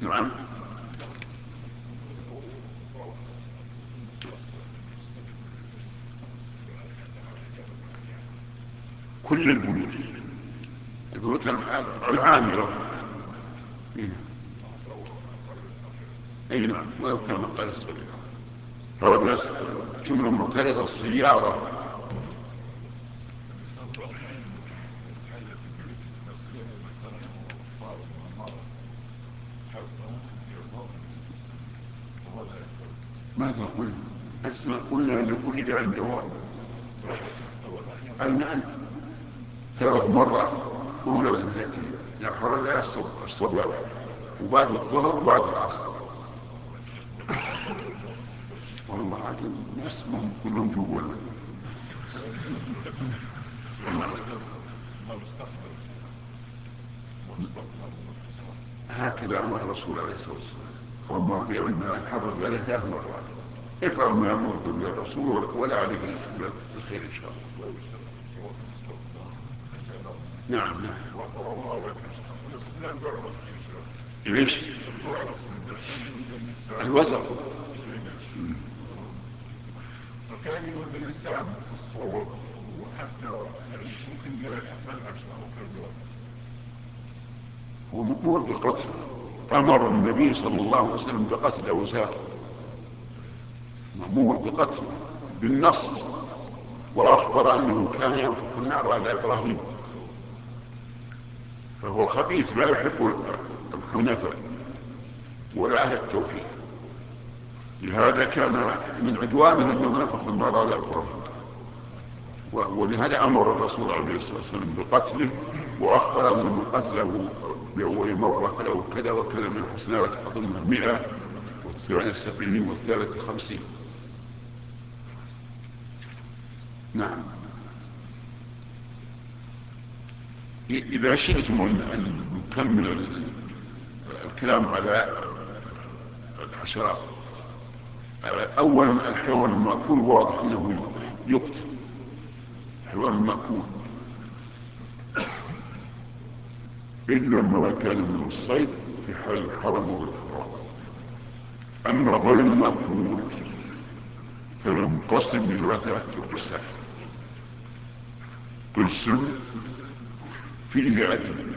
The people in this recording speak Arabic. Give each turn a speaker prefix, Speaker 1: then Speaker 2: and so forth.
Speaker 1: نعم. كل البيوت العامرة. اي نعم، ولو كان مقال السيارة، فالناس جملة مرتبطة السيارة. ماذا قلنا؟ أسمع قلنا أن كل ده الدوام. أين أنت؟ 3 مرات أولى وثلاثين يحرر لا الصبح وبعد الظهر وبعد العصر. والله عاد الناس كلهم جوا. هكذا أمر الرسول عليه الصلاة والسلام، والله يعلمنا أن حرر له 3 مرات. افعل ما يأمر به الرسول ولا عليه الخير إن شاء الله. نعم نعم. ليش؟ الوزر. فكان يقول الإنسان في الصور وحتى ممكن يرى الحسن أشياء. هو مأمور بالقتل. أمر النبي صلى الله عليه وسلم بقتل أوزار، مأمور بقتل بالنص، وأخبر أنه كان ينفخ النار على إبراهيم، فهو خبيث لا يحب الحنفاء ولا أهل التوحيد. لهذا كان من عدوانه أنه ينفخ النار على إبراهيم، ولهذا أمر الرسول عليه الصلاة والسلام بقتله، وأخبر أن قتله بأول مرة له كذا وكذا من الحسنات أظن 100 والثانية 70 والثالث 50. نعم. إذا شئتم أن نكمل الكلام على الحشرات، أولا الحيوان المأكول واضح أنه يقتل. الحيوان المأكول إلا ما كان من الصيد في حال الحرم والإفراط. أما غير المأكول فينقسم إلى 3 أقسام. قسم فيه عدل